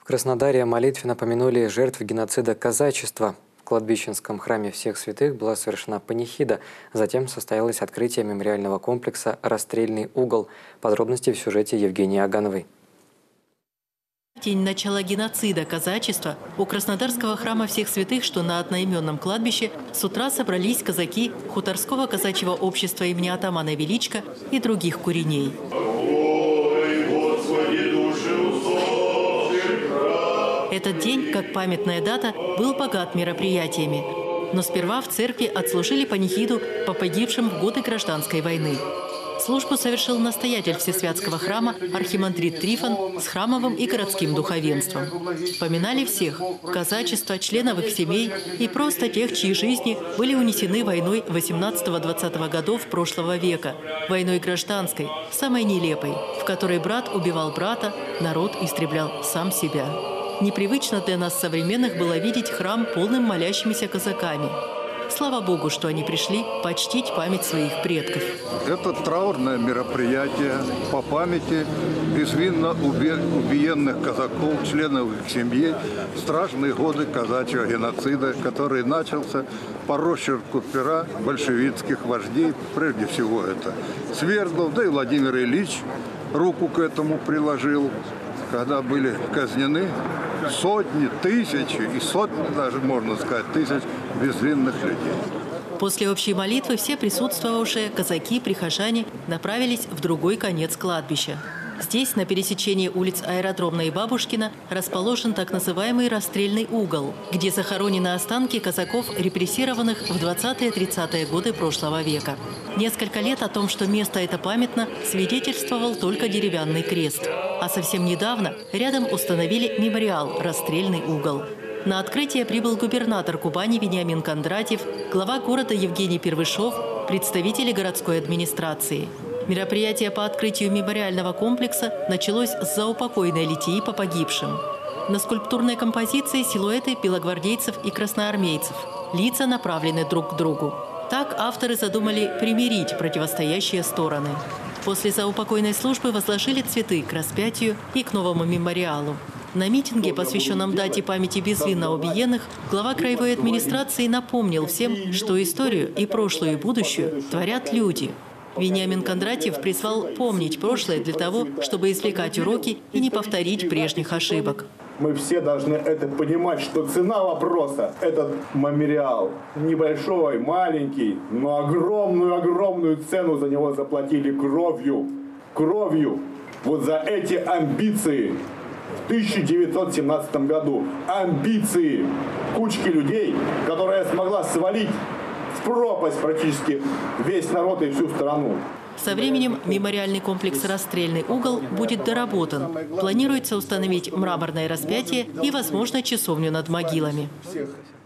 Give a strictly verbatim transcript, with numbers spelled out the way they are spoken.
Краснодаре молитвенно помянули жертв геноцида казачества. В кладбищенском храме всех святых была совершена панихида. Затем состоялось открытие мемориального комплекса «Расстрельный угол». Подробности в сюжете Евгении Агановой. В день начала геноцида казачества у Краснодарского храма всех святых, что на одноименном кладбище, с утра собрались казаки Хуторского казачьего общества имени атамана Величко и других куреней. Этот день, как памятная дата, был богат мероприятиями. Но сперва в церкви отслужили панихиду по погибшим в годы гражданской войны. Службу совершил настоятель Всесвятского храма архимандрит Трифон с храмовым и городским духовенством. Поминали всех – казачество, членов их семей и просто тех, чьи жизни были унесены войной восемнадцатого-двадцатого годов прошлого века, войной гражданской, самой нелепой, в которой брат убивал брата, народ истреблял сам себя. Непривычно для нас современных было видеть храм полным молящимися казаками. Слава Богу, что они пришли почтить память своих предков. Это траурное мероприятие по памяти безвинно убиенных казаков, членов их семьи, в страшные годы казачьего геноцида, который начался по росчерку пера большевистских вождей. Прежде всего это Свердлов, да и Владимир Ильич руку к этому приложил, когда были казнены сотни, тысячи и сотни, даже можно сказать, тысяч безвинных людей. После общей молитвы все присутствовавшие казаки, прихожане направились в другой конец кладбища. Здесь, на пересечении улиц Аэродромной и Бабушкина, расположен так называемый расстрельный угол, где захоронены останки казаков, репрессированных в двадцатые-тридцатые годы прошлого века. Несколько лет о том, что место это памятно, свидетельствовал только деревянный крест. А совсем недавно рядом установили мемориал «Расстрельный угол». На открытие прибыл губернатор Кубани Вениамин Кондратьев, глава города Евгений Первышов, представители городской администрации. Мероприятие по открытию мемориального комплекса началось с заупокойной литии по погибшим. На скульптурной композиции силуэты белогвардейцев и красноармейцев. Лица направлены друг к другу. Так авторы задумали примирить противостоящие стороны. После заупокойной службы возложили цветы к распятию и к новому мемориалу. На митинге, посвященном дате памяти безвинно убиенных, глава краевой администрации напомнил всем, что историю и прошлую, и будущую творят люди. Вениамин Кондратьев призвал помнить прошлое для того, чтобы извлекать уроки и не повторить прежних ошибок. Мы все должны это понимать, что цена вопроса – этот мемориал. Небольшой, маленький, но огромную-огромную цену за него заплатили кровью. Кровью. Вот за эти амбиции. В тысяча девятьсот семнадцатом году амбиции кучки людей, которая смогла свалить в пропасть практически весь народ и всю страну. Со временем мемориальный комплекс «Расстрельный угол» будет доработан. Планируется установить мраморное распятие и, возможно, часовню над могилами.